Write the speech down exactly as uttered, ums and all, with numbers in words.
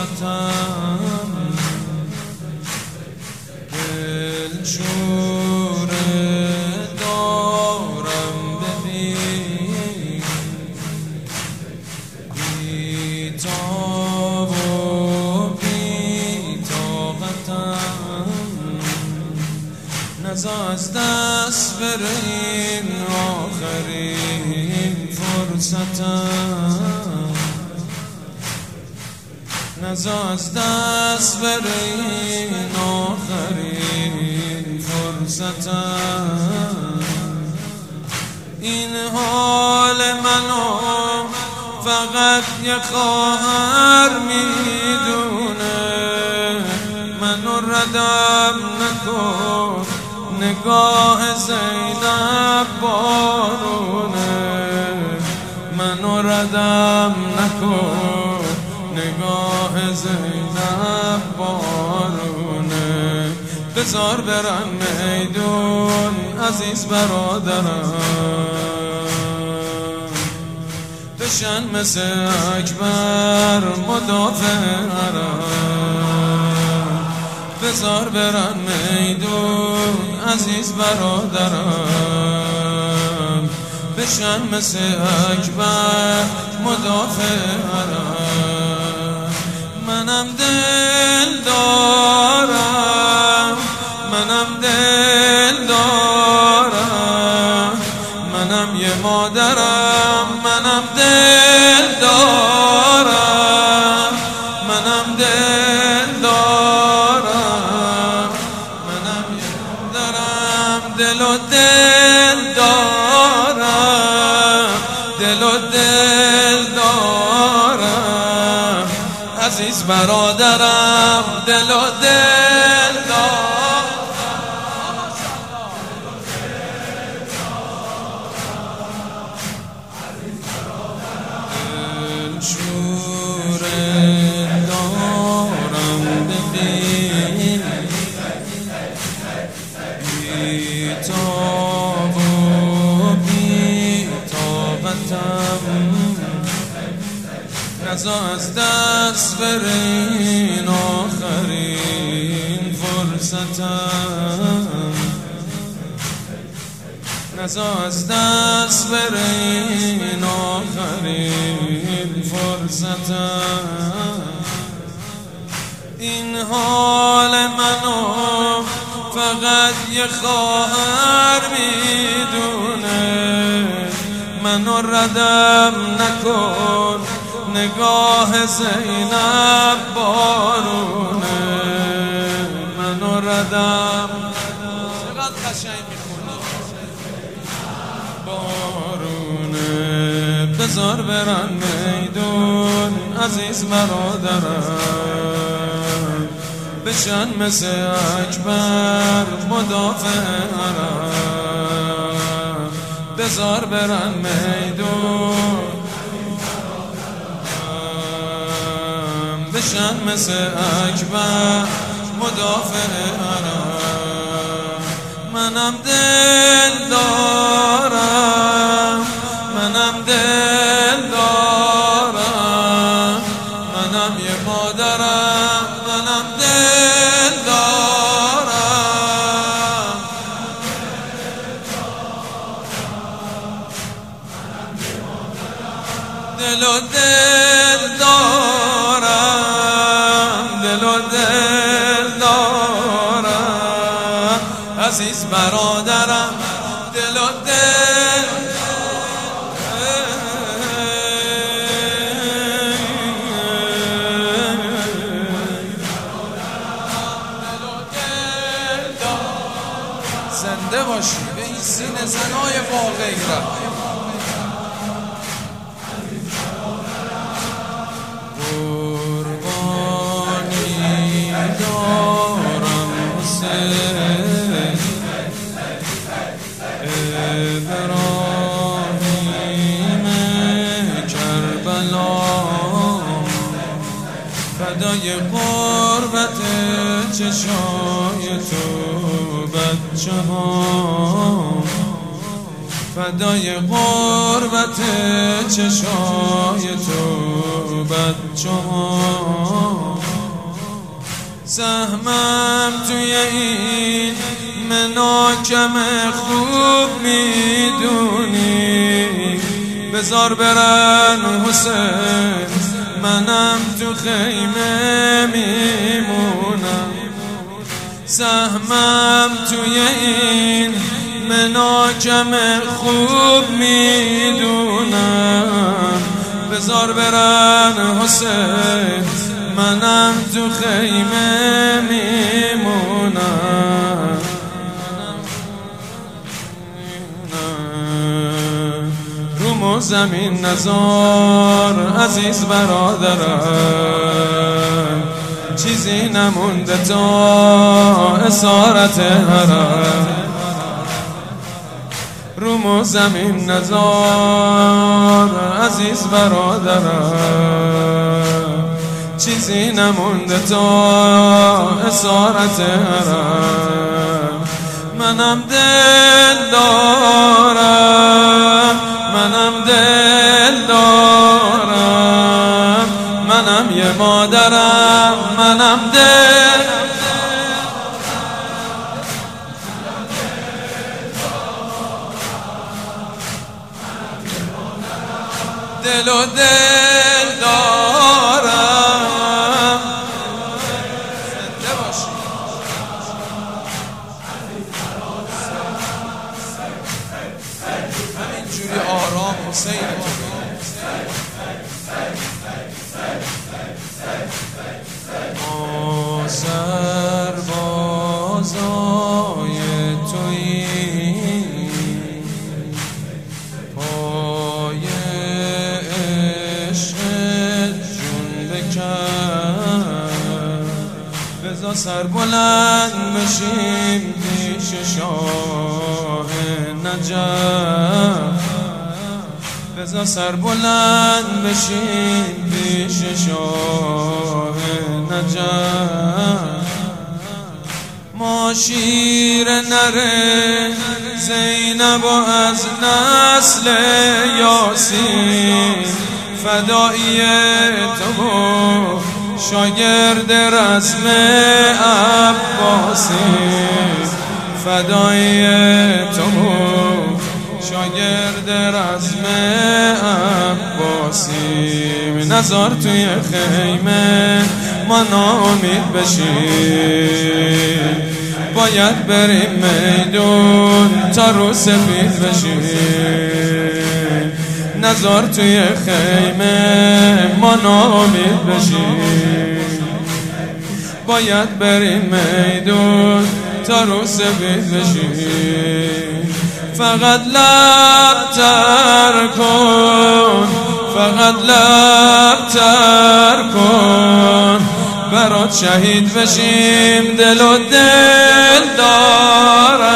فرصتم دلشوره دارم ببین بی‌تاب و بی‌طاقتم نزا از دست بره این آخرین فرصتم نزا از دست بره این آخرین فرصتم این حال منو فقط یه خواهر میدونه منو ردم نکن نگاه زینب بارونه منو ردم نکن نگاه زینب بارونه بذار برن میدون عزیز برادرم بشن مثل اکبر مدافع حرم بذار برن میدون عزیز برادرم بشن مثل اکبر مدافع حرم منم دل دارم منم دل دارم منم یه مادرم منم دل دارم منم دل دارم منم یه مادرم دل و دل دارم دل و دل دارم عزیز برادرم دل و دل دارم دلشوره دارم ببین بی‌تاب و بی‌طاقتم نزا از دست بره این آخرین فرصتم نزا از دست بره این آخرین فرصتم این حال منو فقط یه خواهر میدونه منو ردم نکن نگاه زینب بارونه منو ردم چقدر قشنگ میخونی بارونه بذار برن میدون عزیز برادرم بشن مثل اکبر مدافع حرم بذار برن میدون بشن مثل اکبر مدافع حرم منم دل دارم منم دل دارم منم یه مادرم منم دل دارم دل و دل دارم دل و دل دارم عزیز برادرم دل و دل زنده باشی به این سینه زنای واقعی را قربانی دارم حسین ابراهیم کربلا فدای قربت چشای تو بچه ها فدای قربت چشای تو بچه ها سهمم توی این مناکم خوب میدونی، بذار برن حسین منم تو خیمه میمونم. سهمم توی این مناکم خوب میدونم، بذار برن حسین منم تو خیمه میمونم. روم و زمین نزار عزیز برادرم، چیزی نمونده تا اسارت حرم. روم و زمین نزار عزیز برادرم، چیزی نمونده تا اسارت حرم. منم دل دارم، منم دل دارم، منم یه مادرم، منم دل دل و دل دارم. زنده باشی همینجوری آرام حسین ما سربازای تویی، پای عشق جون بکن، بذار سر بلند بشیم پیش شاه نجف، بذار سر بلند بشیم پیش شاه نجف. ما شیر نره زینب و از نسل یاسین، فدایی تو شاگرد رسم عباسی، فدایی تو شاگرد رسم عباسی. نزار توی خیمه ما ناامید بشیم، باید بریم میدون تا رو سفید بشیم. نزار توی خیمه ما ناامید بشیم، باید بریم میدون تا رو سفید بشیم. فقط لب تر کن، فقط لب تر کن، برات شهید بشیم دل و دل دارم.